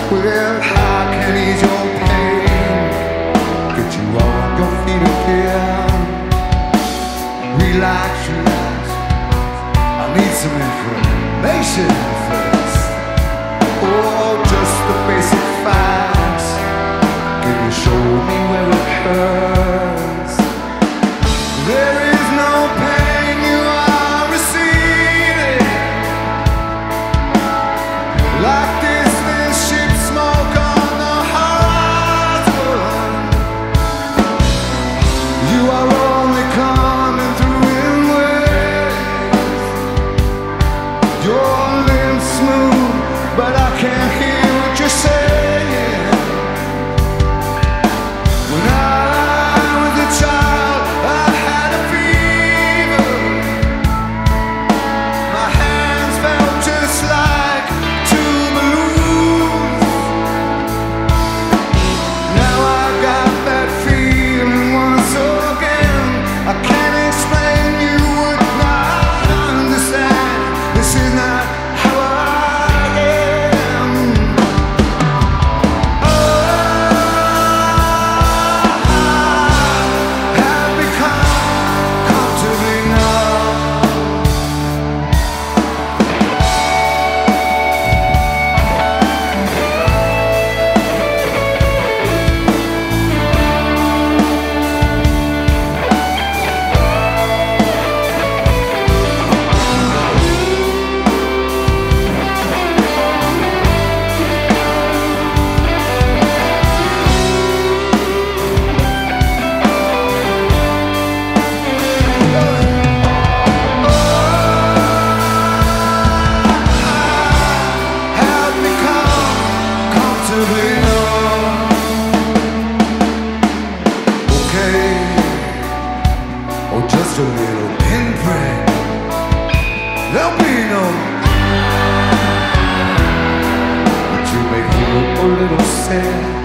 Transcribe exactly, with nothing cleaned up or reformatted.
Well, I can ease your pain, get you on your feet again. Relax, relax, I need some information first. Oh, just the basic facts. Can you show me where it hurts? There is no pain you are receiving, like this, this ship smoke on the horizon. You are only coming through in waves. Your limbs smooth, but I can't hear what you're saying. When I was a child, I had a fever. My hands felt just like two balloons. Now I got that feeling once again. I can't explain, you would not understand. This is not how I am. Oh, I have become comfortably numb. Have become comfortably numb. Okay, or just a little pinprick. There'll be no, but you make me look a little sad.